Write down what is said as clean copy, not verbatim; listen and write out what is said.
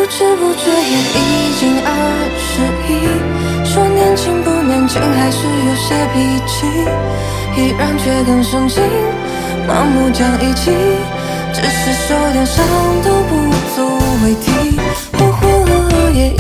知不觉也已经21，说年轻不年轻，还是有些脾气，依然却更深情，盲目讲义气，只是受点伤都不足为提。也